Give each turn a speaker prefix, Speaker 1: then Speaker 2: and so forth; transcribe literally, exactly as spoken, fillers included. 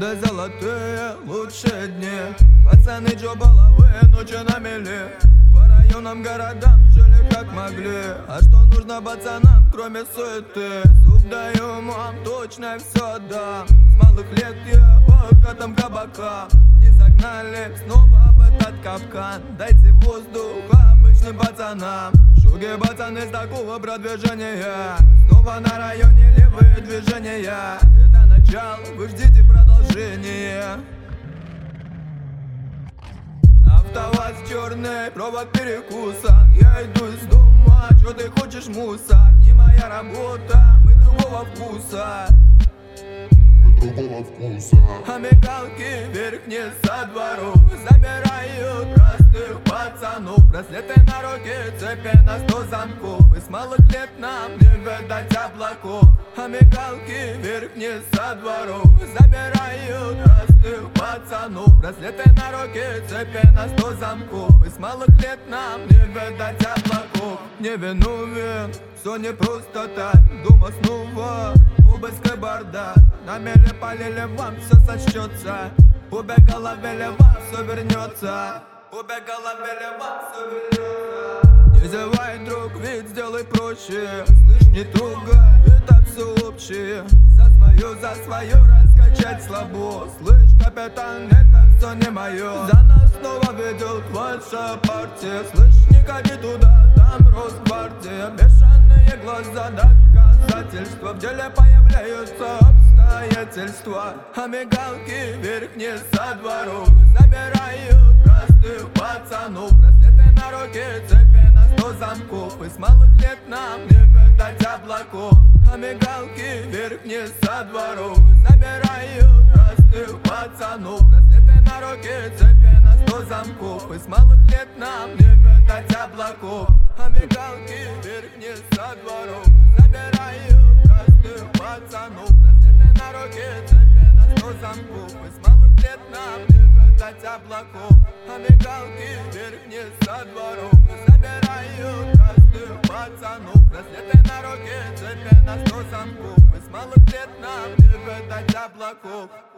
Speaker 1: Да золотые лучшие дни. Пацаны джобаловые, ночи на мели. По районам, городам жили как могли. А что нужно пацанам, кроме суеты? Зуб даю, мам, точно все дам. С малых лет я по хатам кабака. Не загнали снова в этот капкан. Дайте воздух обычным пацанам. Шуги пацаны с такого продвижения. Снова на районе левые движения. Это начало, вы ждите продолжение. АвтоВАЗ черный, провод перекуса. Я иду из дома, чё ты хочешь, мусор? Не моя работа, мы другого вкуса.
Speaker 2: Другого вкуса.
Speaker 1: А мигалки верхние со дворов забирают простых пацанов. Браслеты на руке, цепи на сто замков. И с малых лет нам не видать облаков. А мигалки верхние со дворов забирают простых пацанов. Браслеты на руке, цепи на сто замков. И с малых лет нам не видать облаков. Невиновен, все не просто так. Дома снова обыск и бардак. На меле полили, вам все сочтется. Убегала вели, вам все вернется. Убегала вели, вам все вернется. Не зевай, друг, ведь сделай проще. Слышь, не трогай, это все общее. За свое, за свое раскачать слабо. Слышь, капитан, это все не мое. За нас снова ведет ваша партия. Слышь, не ходи туда, там Росгвардия. Бешеные глаза, доказательства. В деле появляются обстоятельства. А мигалки верхние со дворов забирают простых пацанов. Браслеты на руке, цепи на сто замков. И с малых лет нам не видать облаков. А мигалки верхние со дворов забирают простых пацанов. Браслеты на руке, цепи на сто замков. И с малых лет нам не видать облаков. А мигалки верхние со дворов забирают простых пацанов. Браслеты на руке, цепи на сто замков. И с малых лет нам не видать облаков. А мигалки верхние со дворов забирают простых пацанов. Браслеты на руке, цепи на сто замков. И с малых лет нам не видать облаков.